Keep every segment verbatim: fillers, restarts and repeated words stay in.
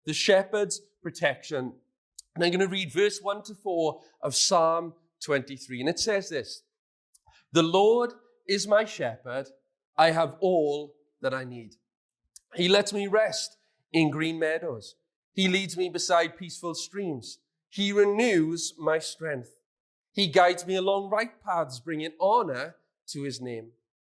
the shepherd's protection. And I'm going to read verse one to four of Psalm twenty-three. And it says this: "The Lord is my shepherd. I have all that I need. He lets me rest in green meadows. He leads me beside peaceful streams. He renews my strength. He guides me along right paths, bringing honor to his name.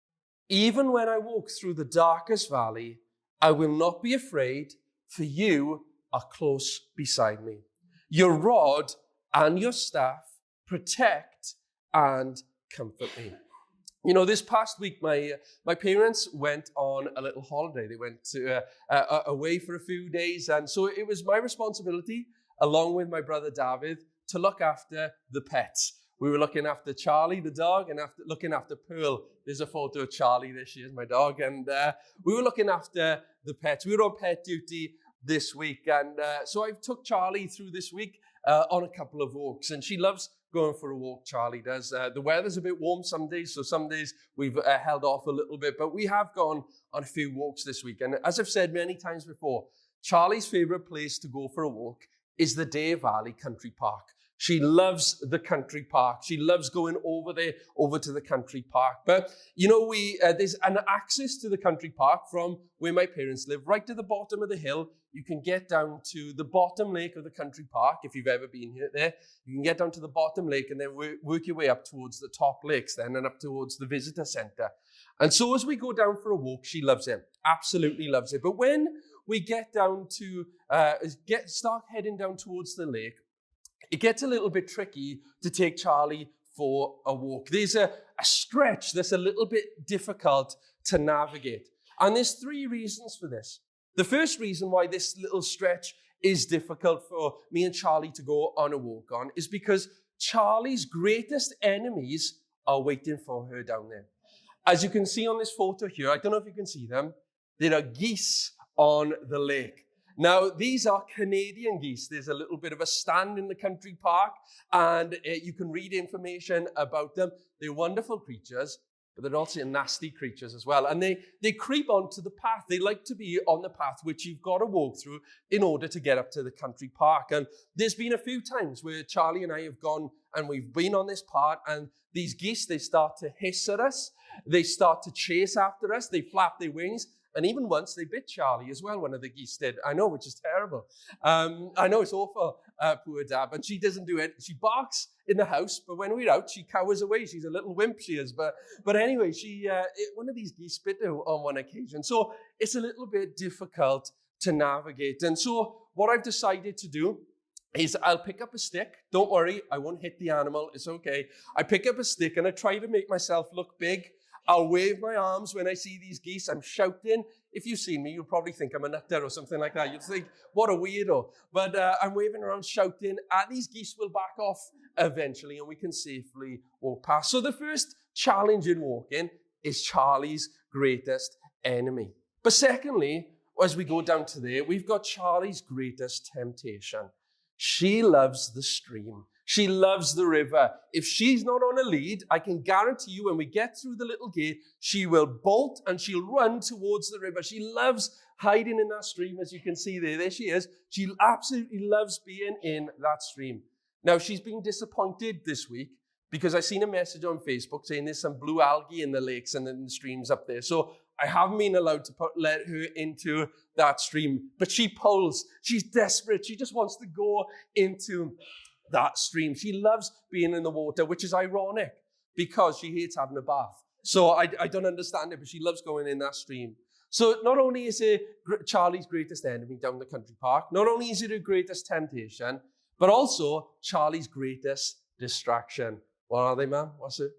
Even when I walk through the darkest valley, I will not be afraid, for you are close beside me. Your rod and your staff protect and comfort me." You know, this past week, my uh, my parents went on a little holiday. They went to, uh, uh, away for a few days. And so it was my responsibility, along with my brother David, to look after the pets. We were looking after Charlie, the dog, and after looking after Pearl. There's a photo of Charlie. There she is, my dog. And uh, we were looking after the pets. We were on pet duty this week. And uh, so I took Charlie through this week uh, on a couple of walks. And she loves going for a walk, Charlie does. Uh, the weather's a bit warm some days, so some days we've uh, held off a little bit, but we have gone on a few walks this week. And as I've said many times before, Charlie's favorite place to go for a walk is the Dare Valley Country Park. She loves the country park. She loves going over there, over to the country park. But, you know, we uh, there's an access to the country park from where my parents live, right to the bottom of the hill. You can get down to the bottom lake of the country park, if you've ever been here there. You can get down to the bottom lake and then work, work your way up towards the top lakes then and up towards the visitor center. And so as we go down for a walk, she loves it, absolutely loves it. But when we get down to, uh, get start heading down towards the lake, it gets a little bit tricky to take Charlie for a walk. There's a, a stretch that's a little bit difficult to navigate. And there's three reasons for this. The first reason why this little stretch is difficult for me and Charlie to go on a walk on is because Charlie's greatest enemies are waiting for her down there. As you can see on this photo here, I don't know if you can see them, there are geese on the lake. Now, these are Canadian geese. There's a little bit of a stand in the country park, and uh, you can read information about them. They're wonderful creatures, but they're also nasty creatures as well. And they, they creep onto the path. They like to be on the path which you've got to walk through in order to get up to the country park. And there's been a few times where Charlie and I have gone and we've been on this part, and these geese, they start to hiss at us. They start to chase after us. They flap their wings. And even once they bit Charlie as well, one of the geese did. I know, which is terrible. Um, I know it's awful, uh, poor Dad, but she doesn't do it. She barks in the house, but when we're out, she cowers away. She's a little wimp, she is. But but anyway, she uh, it, one of these geese bit her on one occasion. So it's a little bit difficult to navigate. And so what I've decided to do is I'll pick up a stick. Don't worry, I won't hit the animal. It's okay. I pick up a stick and I try to make myself look big. I'll wave my arms when I see these geese. I'm shouting. If you've seen me, you'll probably think I'm a nutter or something like that. You'll think, what a weirdo. But uh, I'm waving around, shouting. And these geese will back off eventually, and we can safely walk past. So the first challenge in walking is Charlie's greatest enemy. But secondly, as we go down to there, we've got Charlie's greatest temptation. She loves the stream. She loves the river. If she's not on a lead, I can guarantee you when we get through the little gate, she will bolt and she'll run towards the river. She loves hiding in that stream, as you can see there. There she is. She absolutely loves being in that stream. Now, she's been disappointed this week because I've seen a message on Facebook saying there's some blue algae in the lakes and in the streams up there. So I haven't been allowed to put, let her into that stream. But she pulls. She's desperate. She just wants to go into that stream. She loves being in the water, which is ironic because she hates having a bath. So I, I don't understand it, but she loves going in that stream. So not only is it Charlie's greatest enemy down the country park, not only is it her greatest temptation, but also Charlie's greatest distraction. What are they, ma'am? What's it?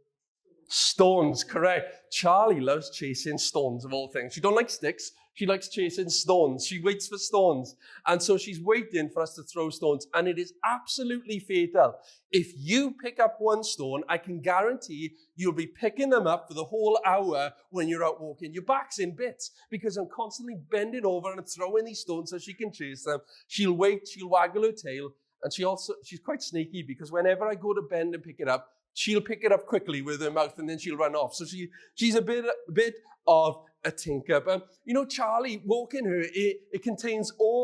Stones, correct. Charlie loves chasing stones of all things. She don't like sticks. She likes chasing stones. She waits for stones. And so she's waiting for us to throw stones. And it is absolutely fatal. If you pick up one stone, I can guarantee you'll be picking them up for the whole hour when you're out walking. Your back's in bits because I'm constantly bending over and throwing these stones so she can chase them. She'll wait, she'll waggle her tail. And she also, she's quite sneaky because whenever I go to bend and pick it up, she'll pick it up quickly with her mouth and then she'll run off. So she she's a bit, a bit of a tinker. But, you know, Charlie, walking her, it, it contains all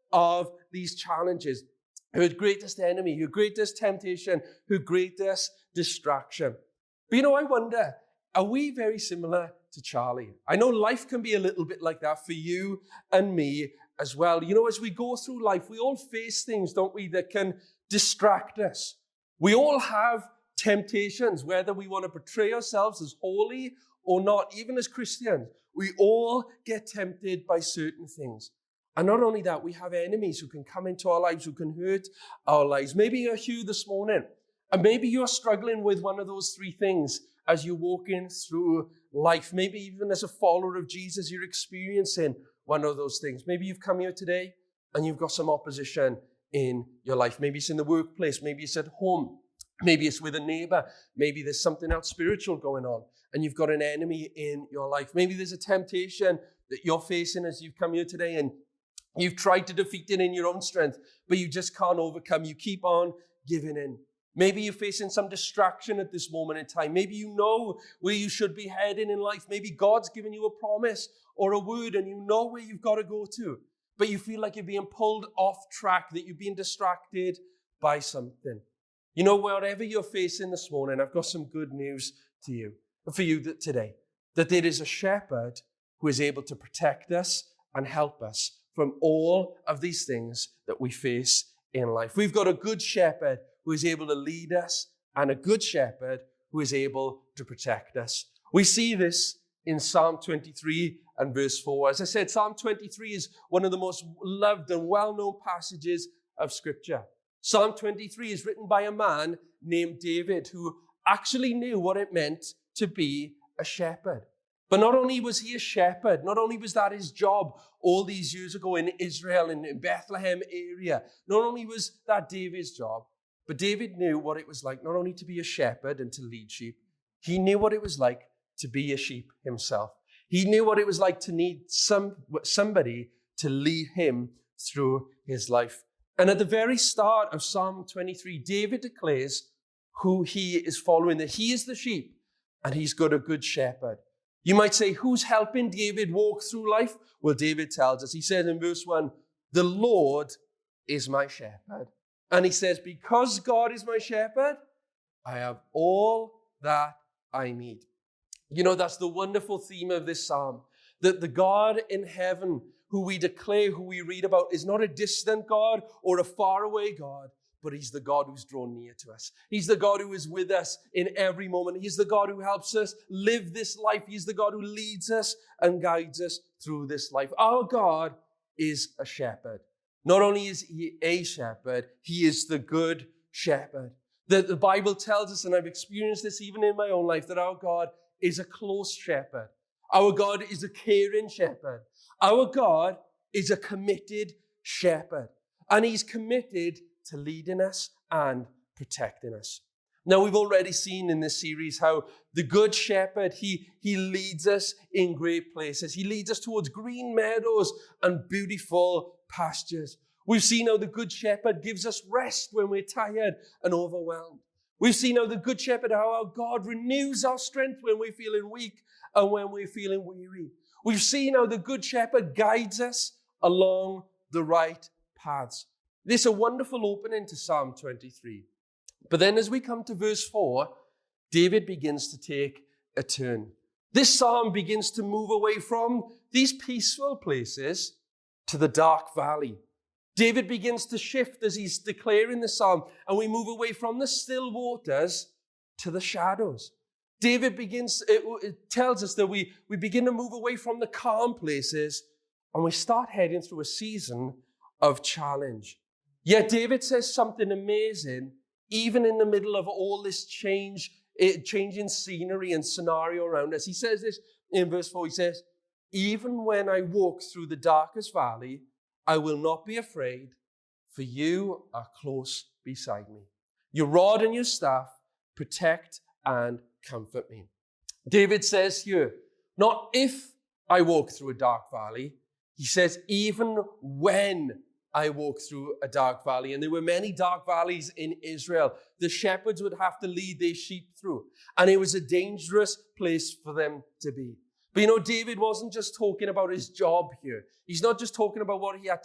of these challenges. Her greatest enemy, her greatest temptation, her greatest distraction. But you know, I wonder, are we very similar to Charlie? I know life can be a little bit like that for you and me as well. You know, as we go through life, we all face things, don't we, that can distract us. We all have temptations, whether we want to portray ourselves as holy or not, even as Christians. We all get tempted by certain things. And not only that, we have enemies who can come into our lives, who can hurt our lives. Maybe you're here this morning, and maybe you're struggling with one of those three things as you're walking through life. Maybe even as a follower of Jesus, you're experiencing one of those things. Maybe you've come here today and you've got some opposition in your life. Maybe it's in the workplace. Maybe it's at home. Maybe it's with a neighbor. Maybe there's something else spiritual going on and you've got an enemy in your life. Maybe there's a temptation that you're facing as you've come here today and you've tried to defeat it in your own strength, but you just can't overcome. You keep on giving in. Maybe you're facing some distraction at this moment in time. Maybe you know where you should be heading in life. Maybe God's given you a promise or a word and you know where you've got to go to, but you feel like you're being pulled off track, that you're being distracted by something. You know, whatever you're facing this morning, I've got some good news to you, for you today, that there is a shepherd who is able to protect us and help us from all of these things that we face in life. We've got a good shepherd who is able to lead us and a good shepherd who is able to protect us. We see this in Psalm twenty-three and verse four. As I said, Psalm twenty-three is one of the most loved and well-known passages of Scripture. Psalm twenty-three is written by a man named David who actually knew what it meant to be a shepherd. But not only was he a shepherd, not only was that his job all these years ago in Israel, in the Bethlehem area, not only was that David's job, but David knew what it was like not only to be a shepherd and to lead sheep, he knew what it was like to be a sheep himself. He knew what it was like to need some somebody to lead him through his life. And at the very start of Psalm twenty-three, David declares who he is following, that he is the sheep and he's got a good shepherd. You might say, who's helping David walk through life? Well, David tells us. He says in verse one, the Lord is my shepherd. And he says, because God is my shepherd, I have all that I need. You know, that's the wonderful theme of this psalm, that the God in heaven who we declare, who we read about, is not a distant God or a faraway God, but he's the God who's drawn near to us. He's the God who is with us in every moment. He's the God who helps us live this life. He's the God who leads us and guides us through this life. Our God is a shepherd. Not only is he a shepherd, he is the good shepherd. The, the Bible tells us, and I've experienced this even in my own life, that our God is a close shepherd. Our God is a caring shepherd. Our God is a committed shepherd. And he's committed to leading us and protecting us. Now, we've already seen in this series how the good shepherd, he, he leads us in great places. He leads us towards green meadows and beautiful pastures. We've seen how the good shepherd gives us rest when we're tired and overwhelmed. We've seen how the good shepherd, how our God renews our strength when we're feeling weak and when we're feeling weary. We've seen how the good shepherd guides us along the right paths. This is a wonderful opening to Psalm twenty-three. But then as we come to verse four, David begins to take a turn. This psalm begins to move away from these peaceful places to the dark valley. David begins to shift as he's declaring the psalm, and we move away from the still waters to the shadows. David begins, it, it tells us that we, we begin to move away from the calm places, and we start heading through a season of challenge. Yet David says something amazing, even in the middle of all this change, changing scenery and scenario around us. He says this in verse four, he says, even when I walk through the darkest valley, I will not be afraid, for you are close beside me. Your rod and your staff protect and comfort me. David says here, not if I walk through a dark valley. He says, even when I walk through a dark valley. And there were many dark valleys in Israel. The shepherds would have to lead their sheep through. And it was a dangerous place for them to be. But you know, David wasn't just talking about his job here. He's not just talking about what he had to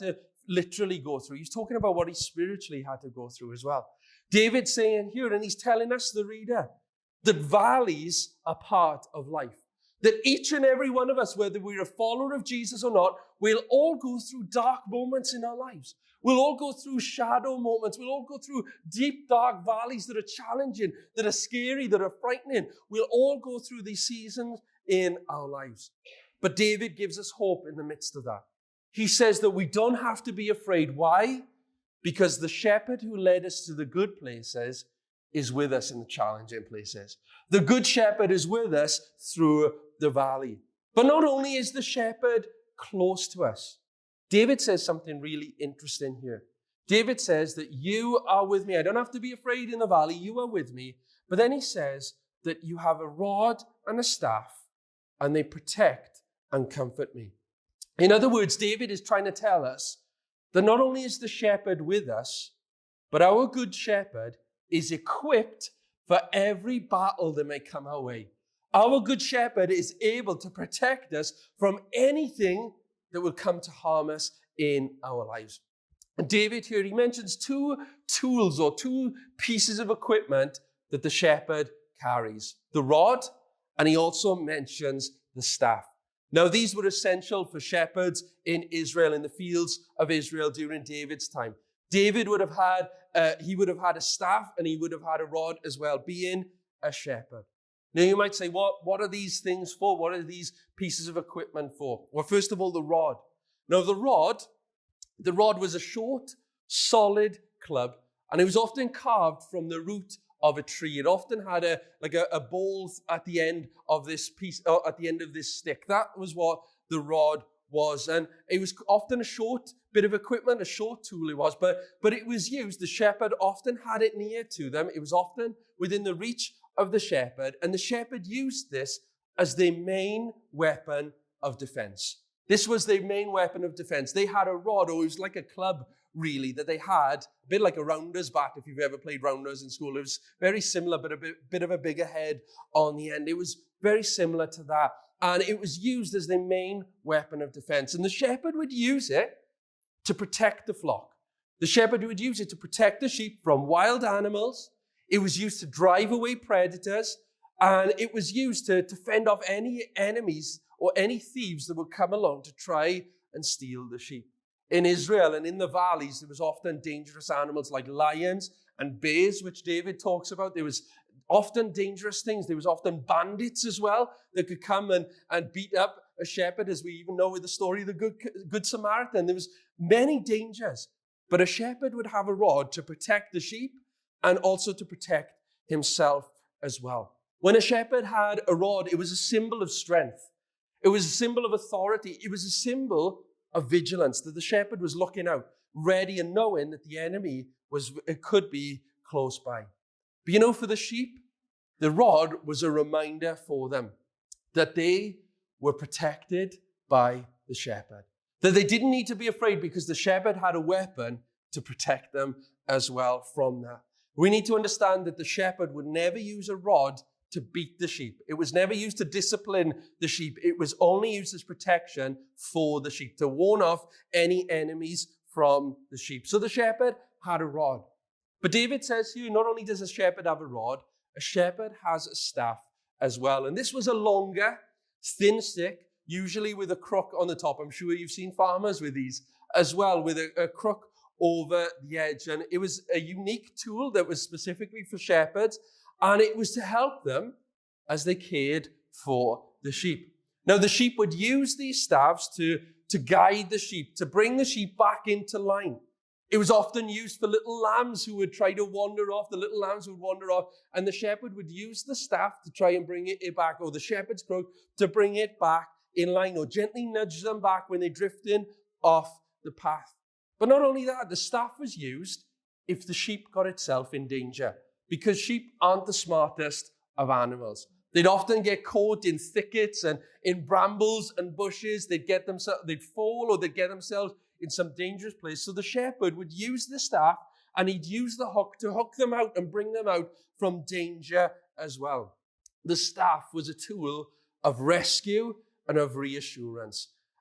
literally go through. He's talking about what he spiritually had to go through as well. David's saying here, and he's telling us, the reader, that valleys are part of life. That each and every one of us, whether we're a follower of Jesus or not, we'll all go through dark moments in our lives. We'll all go through shadow moments. We'll all go through deep, dark valleys that are challenging, that are scary, that are frightening. We'll all go through these seasons in our lives. But David gives us hope in the midst of that. He says that we don't have to be afraid. Why? Because the shepherd who led us to the good places is with us in the challenging places. The good shepherd is with us through the valley. But not only is the shepherd close to us, David says something really interesting here. David says that you are with me. I don't have to be afraid in the valley. You are with me. But then he says that you have a rod and a staff, and they protect and comfort me. In other words, David is trying to tell us that not only is the shepherd with us, but our good shepherd is equipped for every battle that may come our way. Our good shepherd is able to protect us from anything that will come to harm us in our lives. And David here, he mentions two tools or two pieces of equipment that the shepherd carries. The rod, and he also mentions the staff. Now, these were essential for shepherds in Israel, in the fields of Israel during David's time. David would have had, uh, he would have had a staff and he would have had a rod as well, being a shepherd. Now, you might say, what, what are these things for? What are these pieces of equipment for? Well, first of all, the rod. Now, the rod, the rod was a short, solid club, and it was often carved from the root of a tree. It often had a like a, a bowl at the end of this piece, uh, at the end of this stick. That was what the rod was, and it was often a short bit of equipment, a short tool it was, but but it was used. The shepherd often had it near to them. It was often within the reach of the shepherd, and the shepherd used this as their main weapon of defense. This was their main weapon of defense. They had a rod, or it was like a club, really, that they had, a bit like a rounder's bat, if you've ever played rounders in school. It was very similar, but a bit, bit of a bigger head on the end. It was very similar to that. And it was used as their main weapon of defense. And the shepherd would use it to protect the flock. The shepherd would use it to protect the sheep from wild animals. It was used to drive away predators. And it was used to, to fend off any enemies or any thieves that would come along to try and steal the sheep. In Israel and in the valleys, there was often dangerous animals like lions and bears, which David talks about. There was often dangerous things. There was often bandits as well that could come and, and beat up a shepherd, as we even know with the story of the Good, Good Samaritan. There was many dangers, but a shepherd would have a rod to protect the sheep and also to protect himself as well. When a shepherd had a rod, it was a symbol of strength. It was a symbol of authority. It was a symbol of vigilance, that the shepherd was looking out, ready and knowing that the enemy was, it could be close by. But you know, for the sheep, the rod was a reminder for them that they were protected by the shepherd, that they didn't need to be afraid because the shepherd had a weapon to protect them as well from that. We need to understand that the shepherd would never use a rod to beat the sheep. It was never used to discipline the sheep. It was only used as protection for the sheep, to warn off any enemies from the sheep. So the shepherd had a rod. But David says here, not only does a shepherd have a rod, a shepherd has a staff as well. And this was a longer, thin stick, usually with a crook on the top. I'm sure you've seen farmers with these as well, with a, a crook over the edge. And it was a unique tool that was specifically for shepherds. And it was to help them as they cared for the sheep. Now, the sheep would use these staffs to, to guide the sheep, to bring the sheep back into line. It was often used for little lambs who would try to wander off. The little lambs would wander off, and the shepherd would use the staff to try and bring it back, or the shepherd's crook to bring it back in line, or gently nudge them back when they're drifting off the path. But not only that, the staff was used if the sheep got itself in danger, because sheep aren't the smartest of animals. They'd often get caught in thickets and in brambles and bushes. They'd get themselves, they'd fall, or they'd get themselves in some dangerous place. So the shepherd would use the staff, and he'd use the hook to hook them out and bring them out from danger as well. The staff was a tool of rescue and of reassurance.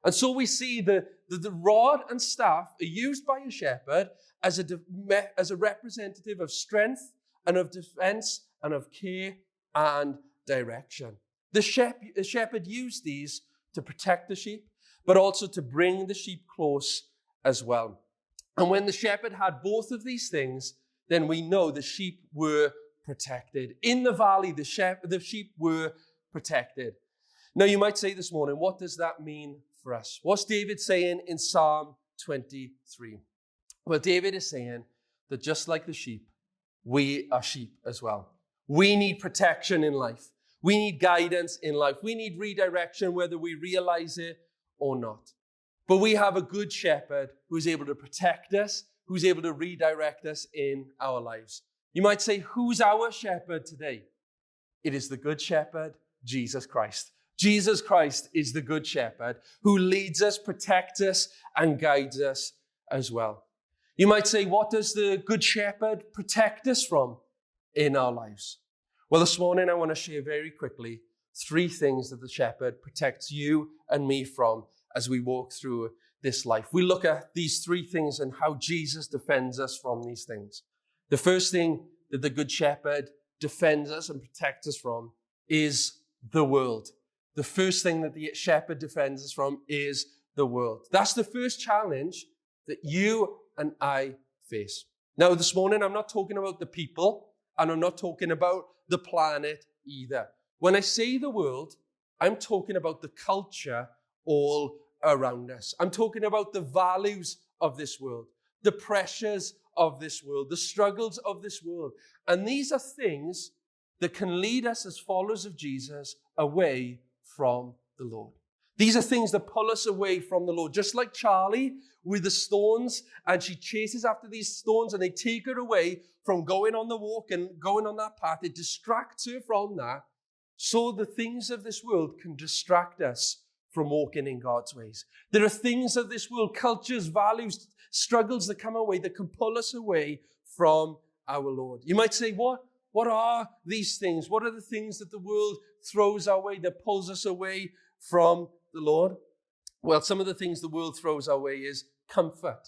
And so we see that the, the rod and staff are used by a shepherd as a, as a representative of strength and of defense and of care and direction. The shepherd, the shepherd used these to protect the sheep, but also to bring the sheep close as well. And when the shepherd had both of these things, then we know the sheep were protected. In the valley, the sheep, the sheep were protected. Now, you might say this morning, what does that mean for us? What's David saying in Psalm twenty-three? Well, David is saying that just like the sheep, we are sheep as well. We need protection in life. We need guidance in life. We need redirection, whether we realize it or not. But we have a good shepherd who's able to protect us, who's able to redirect us in our lives. You might say, who's our shepherd today? It is the good shepherd, Jesus Christ. Jesus Christ is the good shepherd who leads us, protects us, and guides us as well. You might say, what does the good shepherd protect us from in our lives? Well, this morning I want to share very quickly three things that the shepherd protects you and me from as we walk through this life. We look at these three things and how Jesus defends us from these things. The first thing that the good shepherd defends us and protects us from is the world. The first thing that the shepherd defends us from is the world. That's the first challenge that you and I face. Now, this morning, I'm not talking about the people, and I'm not talking about the planet either. When I say the world, I'm talking about the culture all around us. I'm talking about the values of this world, the pressures of this world, the struggles of this world. And these are things that can lead us as followers of Jesus away from the Lord. These are things that pull us away from the Lord. Just like Charlie with the stones, and she chases after these stones and they take her away from going on the walk and going on that path. It distracts her from that. So the things of this world can distract us from walking in God's ways. There are things of this world, cultures, values, struggles that come our way that can pull us away from our Lord. You might say, what, what are these things? What are the things that the world throws our way that pulls us away from the Lord? Well, some of the things the world throws our way is comfort.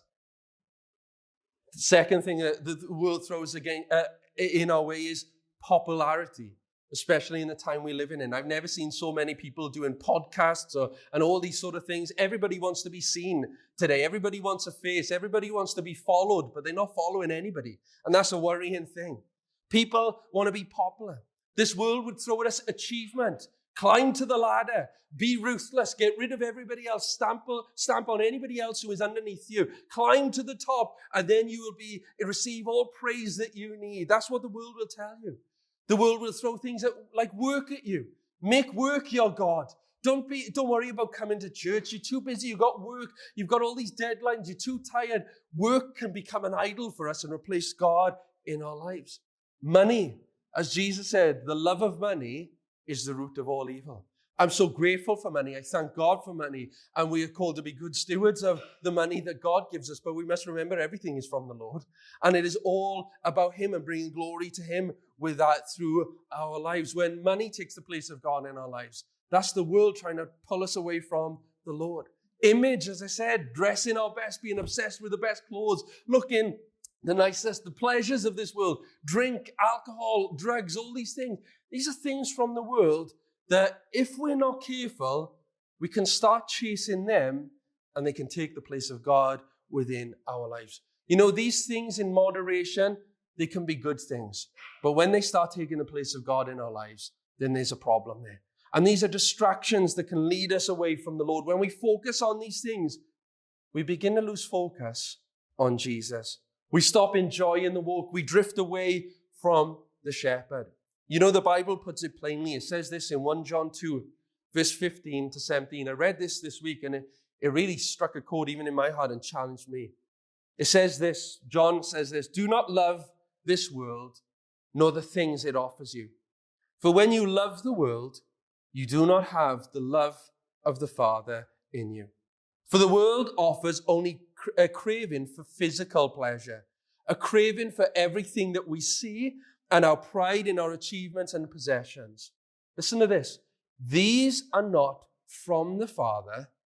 The second thing that the world throws again uh, in our way is popularity, especially in the time we live in. I've never seen so many people doing podcasts or, and all these sort of things. Everybody wants to be seen today. Everybody wants a face. Everybody wants to be followed, but they're not following anybody. And that's a worrying thing. People want to be popular. This world would throw at us achievement. Climb to the ladder. Be ruthless. Get rid of everybody else. Stamp, stamp on anybody else who is underneath you. Climb to the top, and then you will be receive all praise that you need. That's what the world will tell you. The world will throw things at, like work at you. Make work your God. Don't be. Don't worry about coming to church. You're too busy. You've got work. You've got all these deadlines. You're too tired. Work can become an idol for us and replace God in our lives. Money, as Jesus said, the love of money is the root of all evil. I'm so grateful for money. I thank God for money. And we are called to be good stewards of the money that God gives us. But we must remember everything is from the Lord. And it is all about Him and bringing glory to Him with that through our lives. When money takes the place of God in our lives, that's the world trying to pull us away from the Lord. Image, as I said, dressing our best, being obsessed with the best clothes, looking the nicest, the pleasures of this world, drink, alcohol, drugs, all these things. These are things from the world that if we're not careful, we can start chasing them and they can take the place of God within our lives. You know, these things in moderation, they can be good things. But when they start taking the place of God in our lives, then there's a problem there. And these are distractions that can lead us away from the Lord. When we focus on these things, we begin to lose focus on Jesus. We stop enjoying the walk. We drift away from the shepherd. You know, the Bible puts it plainly. It says this in First John two, verse fifteen to seventeen. I read this this week and it, it really struck a chord even in my heart and challenged me. It says this, John says this, do not love this world, nor the things it offers you. For when you love the world, you do not have the love of the Father in you. For the world offers only a craving for physical pleasure, a craving for everything that we see, and our pride in our achievements and possessions. Listen to this. These are not from the Father,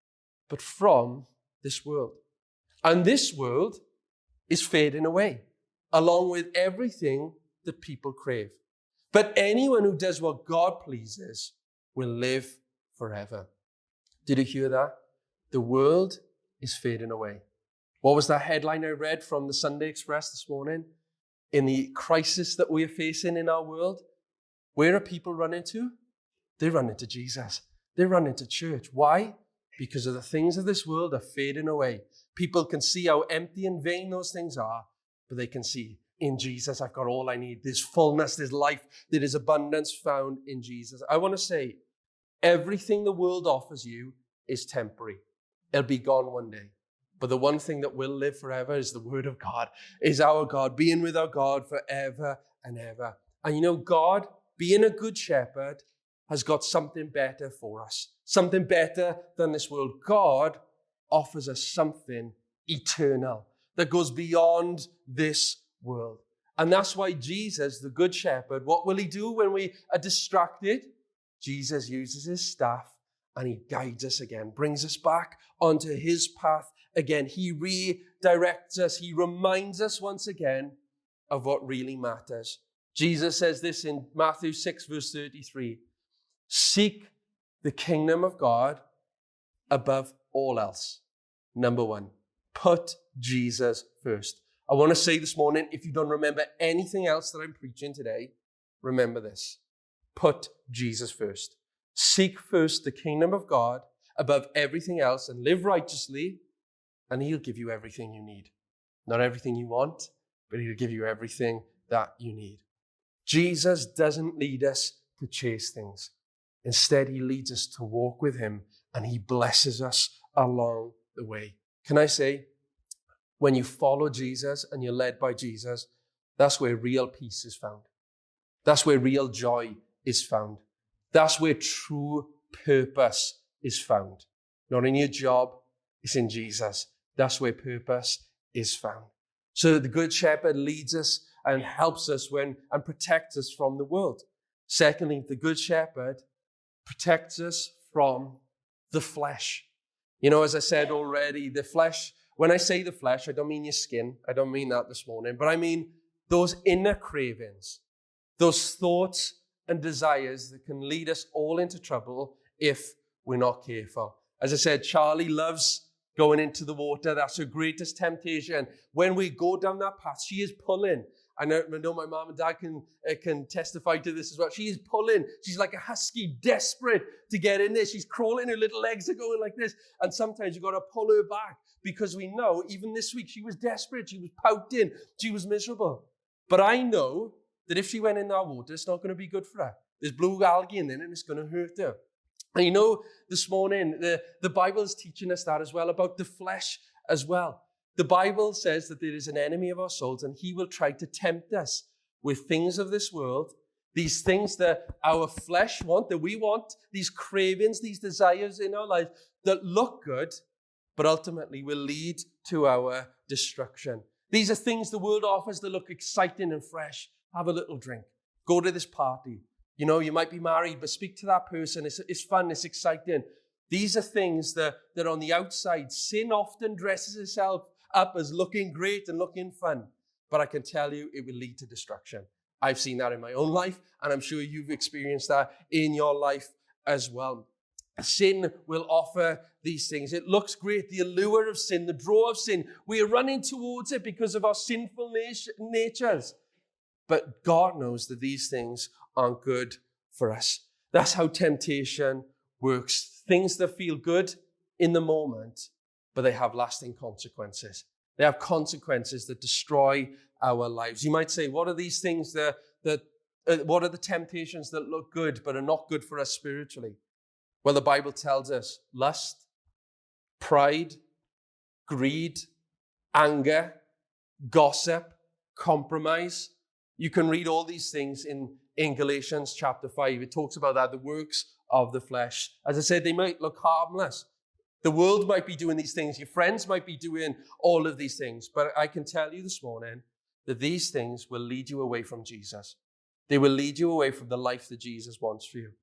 but from this world. And this world is fading away, along with everything that people crave. But anyone who does what God pleases will live forever. Did you hear that? The world is fading away. What was that headline I read from the Sunday Express this morning? In the crisis that we are facing in our world, where are people running to? They run into Jesus. They run into church. Why? Because of the things of this world are fading away. People can see how empty and vain those things are, but they can see in Jesus, I've got all I need. There's fullness, there's life, there is abundance found in Jesus. I want to say, everything the world offers you is temporary. It'll be gone one day. But the one thing that will live forever is the Word of God, is our God, being with our God forever and ever. And you know, God, being a good shepherd, has got something better for us, something better than this world. God offers us something eternal that goes beyond this world. And that's why Jesus, the good shepherd, what will he do when we are distracted? Jesus uses his staff and he guides us again, brings us back onto his path again. He redirects us. He reminds us once again of what really matters. Jesus says this in Matthew six, verse thirty-three. Seek the kingdom of God above all else. Number one, put Jesus first. I want to say this morning, if you don't remember anything else that I'm preaching today, remember this. Put Jesus first. Seek first the kingdom of God above everything else and live righteously, and he'll give you everything you need. Not everything you want, but he'll give you everything that you need. Jesus doesn't lead us to chase things. Instead, he leads us to walk with him, and he blesses us along the way. Can I say, when you follow Jesus and you're led by Jesus, that's where real peace is found. That's where real joy is found. That's where true purpose is found. Not in your job, it's in Jesus. That's where purpose is found. So the Good Shepherd leads us and helps us when and protects us from the world. Secondly, the Good Shepherd protects us from the flesh. You know, as I said already, the flesh, when I say the flesh, I don't mean your skin. I don't mean that this morning, but I mean those inner cravings, those thoughts and desires that can lead us all into trouble if we're not careful. As I said, Charlie loves going into the water. That's her greatest temptation. When we go down that path, she is pulling. I know, I know my mom and dad can, uh, can testify to this as well. She is pulling. She's like a husky, desperate to get in there. She's crawling. Her little legs are going like this. And sometimes you've got to pull her back because we know, even this week, she was desperate. She was pouting. She was miserable. But I know that if she went in that water, it's not going to be good for her. There's blue algae in there and it's going to hurt her. And you know, this morning, the, the Bible is teaching us that as well, about the flesh as well. The Bible says that there is an enemy of our souls, and he will try to tempt us with things of this world, these things that our flesh want, that we want, these cravings, these desires in our life that look good, but ultimately will lead to our destruction. These are things the world offers that look exciting and fresh. Have a little drink. Go to this party. You know, you might be married, but speak to that person. It's, it's fun. It's exciting. These are things that, that on the outside, sin often dresses itself up as looking great and looking fun. But I can tell you, it will lead to destruction. I've seen that in my own life, and I'm sure you've experienced that in your life as well. Sin will offer these things. It looks great, the allure of sin, the draw of sin. We are running towards it because of our sinful nat- natures. But God knows that these things aren't good for us. That's how temptation works. Things that feel good in the moment, but they have lasting consequences. They have consequences that destroy our lives. You might say, what are these things that, that uh, what are the temptations that look good but are not good for us spiritually? Well, the Bible tells us lust, pride, greed, anger, gossip, compromise. You can read all these things in, in Galatians chapter five. It talks about that, the works of the flesh. As I said, they might look harmless. The world might be doing these things. Your friends might be doing all of these things. But I can tell you this morning that these things will lead you away from Jesus. They will lead you away from the life that Jesus wants for you.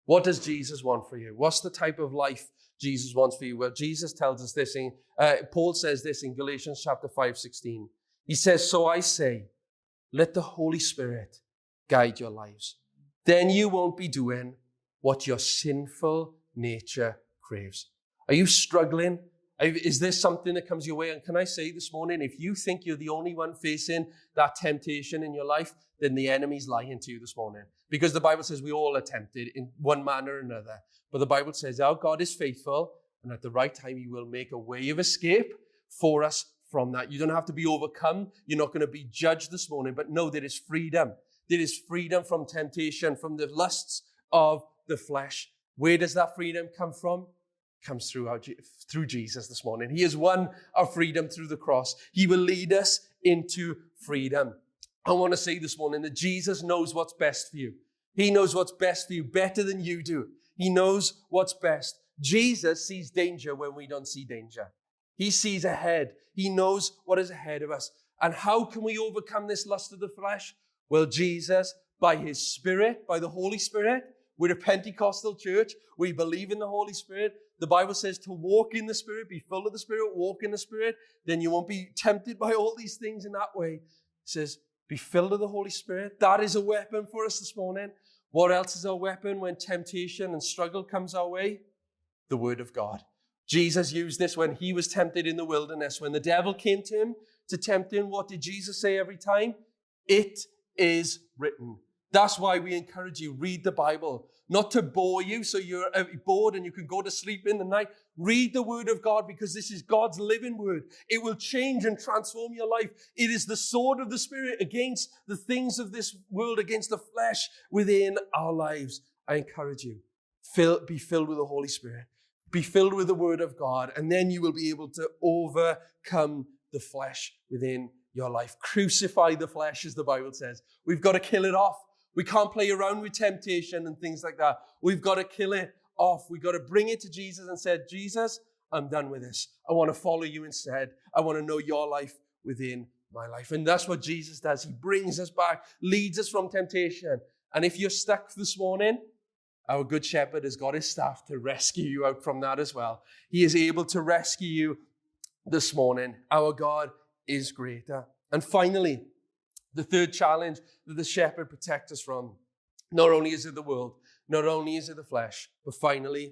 What does Jesus want for you? What's the type of life Jesus wants for you? Well, Jesus tells us this in, uh, Paul says this in Galatians chapter five, sixteen. He says, so I say, let the Holy Spirit guide your lives. Then you won't be doing what your sinful nature craves. Are you struggling? Is there something that comes your way? And can I say this morning, if you think you're the only one facing that temptation in your life, then the enemy's lying to you this morning. Because the Bible says we all are tempted in one manner or another. But the Bible says our God is faithful, and at the right time, he will make a way of escape for us from that. You don't have to be overcome. You're not going to be judged this morning, but know there is freedom. There is freedom from temptation, from the lusts of the flesh. Where does that freedom come from? Comes through our, through Jesus this morning. He has won our freedom through the cross. He will lead us into freedom. I want to say this morning that Jesus knows what's best for you. He knows what's best for you better than you do. He knows what's best. Jesus sees danger when we don't see danger. He sees ahead. He knows what is ahead of us. And how can we overcome this lust of the flesh? Well, Jesus, by his Spirit, by the Holy Spirit, we're a Pentecostal church. We believe in the Holy Spirit. The Bible says to walk in the Spirit, be full of the Spirit, walk in the Spirit. Then you won't be tempted by all these things in that way. It says, be filled with the Holy Spirit. That is a weapon for us this morning. What else is our weapon when temptation and struggle comes our way? The Word of God. Jesus used this when he was tempted in the wilderness. When the devil came to him to tempt him, what did Jesus say every time? It is written. That's why we encourage you, read the Bible. Not to bore you so you're bored and you can go to sleep in the night. Read the Word of God because this is God's living Word. It will change and transform your life. It is the sword of the Spirit against the things of this world, against the flesh within our lives. I encourage you, fill, be filled with the Holy Spirit. Be filled with the Word of God, and then you will be able to overcome the flesh within your life. Crucify the flesh, as the Bible says. We've got to kill it off. We can't play around with temptation and things like that. We've got to kill it off. We've got to bring it to Jesus and say, Jesus, I'm done with this. I want to follow you instead. I want to know your life within my life. And that's what Jesus does. He brings us back, leads us from temptation. And if you're stuck this morning, our good shepherd has got his staff to rescue you out from that as well. He is able to rescue you this morning. Our God is greater. And finally, the third challenge that the shepherd protects us from. Not only is it the world, not only is it the flesh, but finally,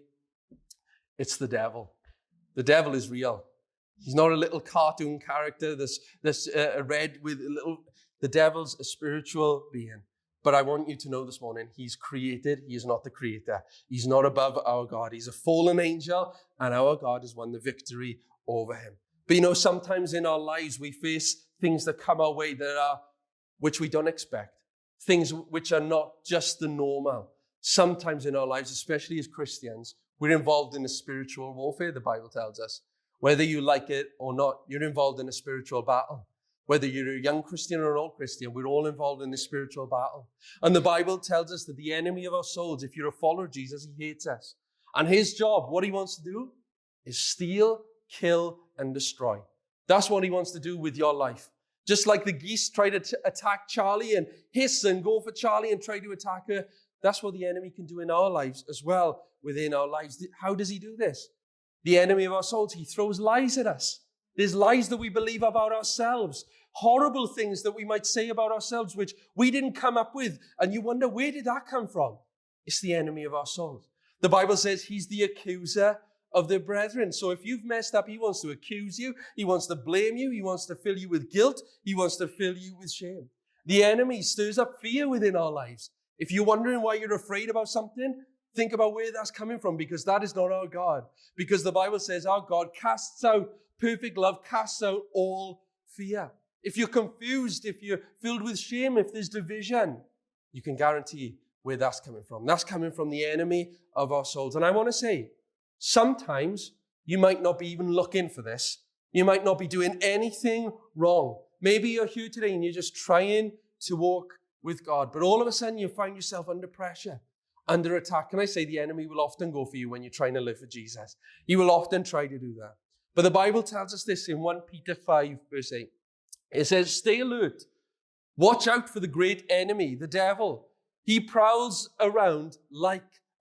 it's the devil. The devil is real. He's not a little cartoon character that's, that's uh, red with a little... The devil's a spiritual being. But I want you to know this morning, he's created. He is not the creator. He's not above our God. He's a fallen angel, and our God has won the victory over him. But you know, sometimes in our lives, we face things that come our way that are, which we don't expect. Things which are not just the normal. Sometimes in our lives, especially as Christians, we're involved in a spiritual warfare, the Bible tells us. Whether you like it or not, you're involved in a spiritual battle. Whether you're a young Christian or an old Christian, we're all involved in this spiritual battle. And the Bible tells us that the enemy of our souls, if you're a follower of Jesus, he hates us. And his job, what he wants to do, is steal, kill, and destroy. That's what he wants to do with your life. Just like the geese try to t- attack Charlie and hiss and go for Charlie and try to attack her, that's what the enemy can do in our lives as well, within our lives. How does he do this? The enemy of our souls, he throws lies at us. There's lies that we believe about ourselves, horrible things that we might say about ourselves, which we didn't come up with. And you wonder, where did that come from? It's the enemy of our souls. The Bible says he's the accuser of the brethren. So if you've messed up, he wants to accuse you. He wants to blame you. He wants to fill you with guilt. He wants to fill you with shame. The enemy stirs up fear within our lives. If you're wondering why you're afraid about something, think about where that's coming from, because that is not our God. Because the Bible says our God casts out perfect love, casts out all fear. If you're confused, if you're filled with shame, if there's division, you can guarantee where that's coming from. That's coming from the enemy of our souls. And I want to say, sometimes you might not be even looking for this. You might not be doing anything wrong. Maybe you're here today and you're just trying to walk with God, but all of a sudden you find yourself under pressure, under attack. Can I say the enemy will often go for you when you're trying to live for Jesus? He will often try to do that. But the Bible tells us this in First Peter five, verse eight. It says, stay alert. Watch out for the great enemy, the devil. He prowls around like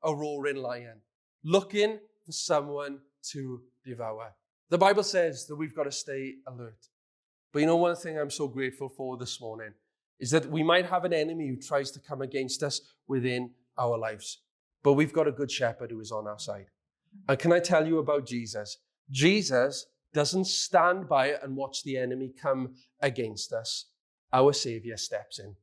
a roaring lion, looking for someone to devour. The Bible says that we've got to stay alert. But you know, one thing I'm so grateful for this morning is that we might have an enemy who tries to come against us within our lives. But we've got a good shepherd who is on our side. And can I tell you about Jesus? Jesus doesn't stand by it and watch the enemy come against us. Our Savior steps in.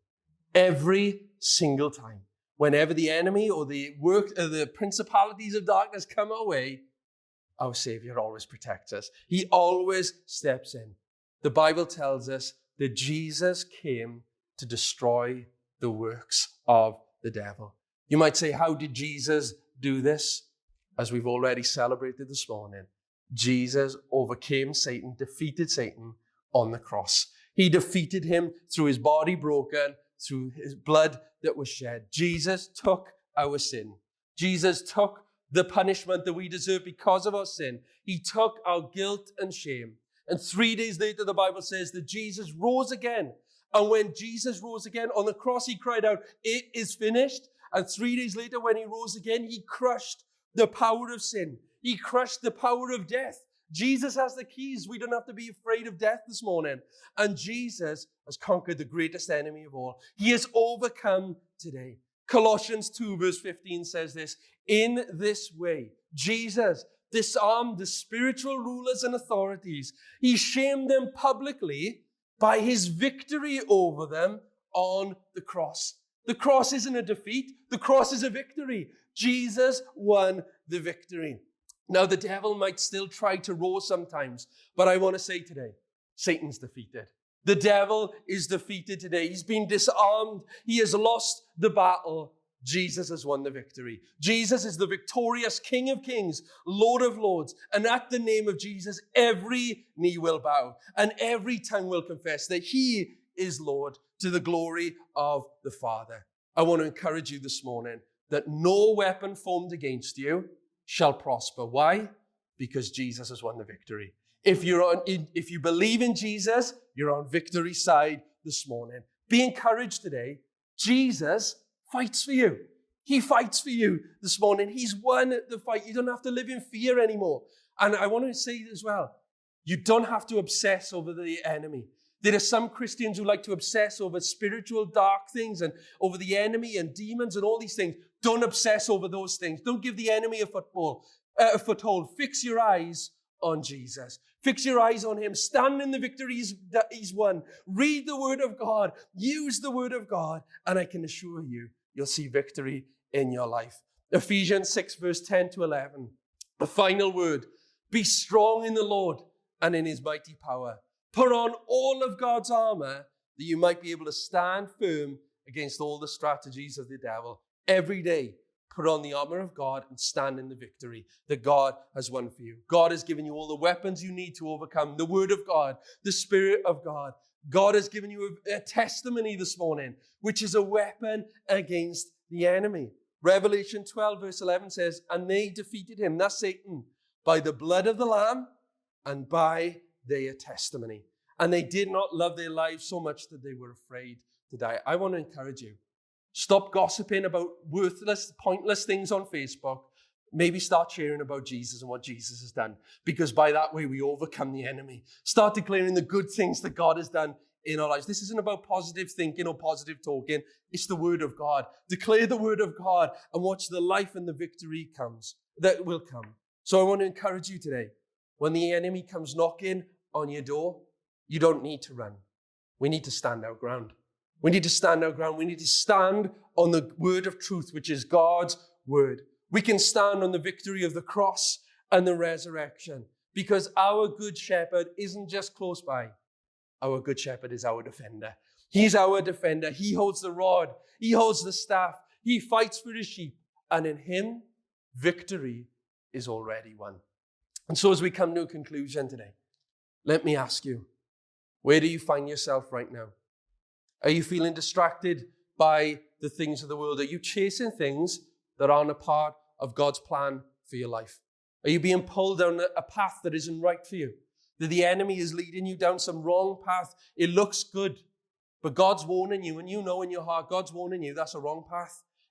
Every single time. Whenever the enemy or the work or the principalities of darkness come our way, our Savior always protects us. He always steps in. The Bible tells us that Jesus came to destroy the works of the devil. You might say, how did Jesus do this? As we've already celebrated this morning, Jesus overcame Satan, defeated Satan on the cross. He defeated him through his body broken, through his blood that was shed. Jesus took our sin. Jesus took the punishment that we deserve because of our sin. He took our guilt and shame. And three days later, the Bible says that Jesus rose again. And when Jesus rose again on the cross, he cried out, "It is finished." And three days later, when he rose again, he crushed the power of sin. He crushed the power of death. Jesus has the keys. We don't have to be afraid of death this morning. And Jesus has conquered the greatest enemy of all. He has overcome today. Colossians two verse fifteen says this, "In this way, Jesus disarmed the spiritual rulers and authorities. He shamed them publicly by his victory over them on the cross." The cross isn't a defeat. The cross is a victory. Jesus won the victory. Now, the devil might still try to roar sometimes, but I want to say today, Satan's defeated. The devil is defeated today. He's been disarmed. He has lost the battle. Jesus has won the victory. Jesus is the victorious King of Kings, Lord of Lords. And at the name of Jesus, every knee will bow and every tongue will confess that he is Lord, to the glory of the Father. I want to encourage you this morning that no weapon formed against you shall prosper. Why? Because Jesus has won the victory. If you're on, if you believe in Jesus, you're on victory side this morning. Be encouraged today. Jesus fights for you. He fights for you this morning. He's won the fight. You don't have to live in fear anymore. And I want to say as well, you don't have to obsess over the enemy. There are some Christians who like to obsess over spiritual dark things and over the enemy and demons and all these things. Don't obsess over those things. Don't give the enemy a football, uh, a foothold. Fix your eyes on Jesus. Fix your eyes on him. Stand in the victories that he's won. Read the word of God. Use the word of God. And I can assure you, you'll see victory in your life. Ephesians six verse ten to eleven. The final word. Be strong in the Lord and in his mighty power. Put on all of God's armor that you might be able to stand firm against all the strategies of the devil. Every day, put on the armor of God and stand in the victory that God has won for you. God has given you all the weapons you need to overcome. The word of God, the Spirit of God. God has given you a, a testimony this morning, which is a weapon against the enemy. Revelation twelve verse eleven says, "And they defeated him," that's Satan, "by the blood of the Lamb and by their testimony. And they did not love their lives so much that they were afraid to die." I want to encourage you. Stop gossiping about worthless, pointless things on Facebook. Maybe start sharing about Jesus and what Jesus has done. Because by that way, we overcome the enemy. Start declaring the good things that God has done in our lives. This isn't about positive thinking or positive talking. It's the word of God. Declare the word of God and watch the life and the victory comes that will come. So I want to encourage you today. When the enemy comes knocking on your door, you don't need to run. We need to stand our ground. We need to stand our ground. We need to stand on the word of truth, which is God's word. We can stand on the victory of the cross and the resurrection because our good shepherd isn't just close by. Our good shepherd is our defender. He's our defender. He holds the rod. He holds the staff. He fights for his sheep. And in him, victory is already won. And so as we come to a conclusion today, let me ask you, where do you find yourself right now? Are you feeling distracted by the things of the world? Are you chasing things that aren't a part of God's plan for your life? Are you being pulled down a path that isn't right for you? That the enemy is leading you down some wrong path? It looks good, but God's warning you, and you know in your heart, God's warning you that's a wrong path.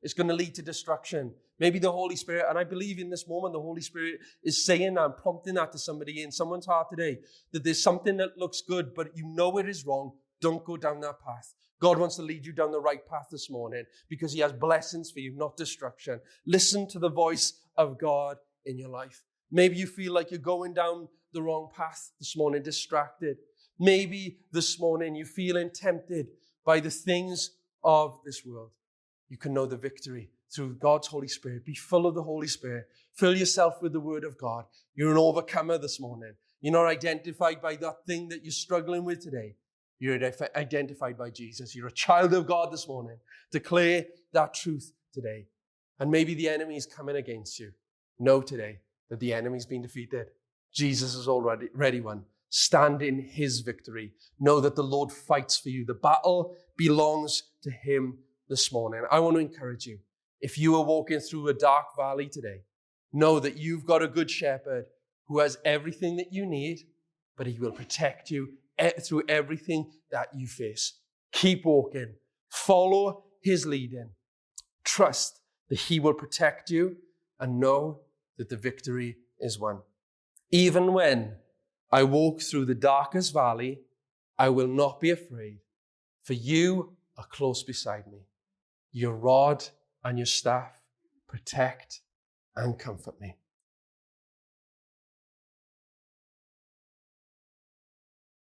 It's going to lead to destruction. Maybe the Holy Spirit, and I believe in this moment, the Holy Spirit is saying that and prompting that to somebody in someone's heart today, that there's something that looks good, but you know it is wrong. Don't go down that path. God wants to lead you down the right path this morning because he has blessings for you, not destruction. Listen to the voice of God in your life. Maybe you feel like you're going down the wrong path this morning, distracted. Maybe this morning you're feeling tempted by the things of this world. You can know the victory through God's Holy Spirit. Be full of the Holy Spirit. Fill yourself with the Word of God. You're an overcomer this morning. You're not identified by that thing that you're struggling with today. You're identified by Jesus. You're a child of God this morning. Declare that truth today. And maybe the enemy is coming against you. Know today that the enemy's been defeated. Jesus has already, already won. Stand in his victory. Know that the Lord fights for you. The battle belongs to him this morning. I want to encourage you. If you are walking through a dark valley today, know that you've got a good shepherd who has everything that you need, but he will protect you through everything that you face. Keep walking. Follow his leading. Trust that he will protect you and know that the victory is won. Even when I walk through the darkest valley, I will not be afraid, for you are close beside me. Your rod and your staff protect and comfort me.